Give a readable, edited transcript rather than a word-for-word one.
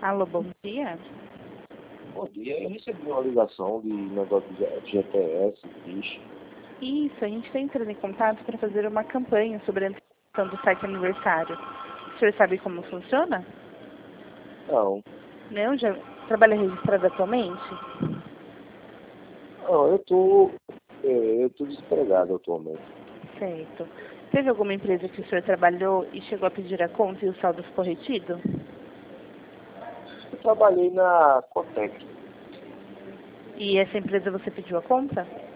Alô, bom dia. Bom dia, eu recebi uma ligação de negócio de GPS, bicho. Isso, a gente está entrando em contato para fazer uma campanha sobre a antecipação do site aniversário. O senhor sabe como funciona? Não, Não? Já trabalha registrado atualmente? não, eu tô desempregado atualmente. Certo. Teve alguma empresa que o senhor trabalhou e chegou a pedir a conta e o saldo ficou retido? Eu trabalhei na Cotec. E essa empresa você pediu a conta?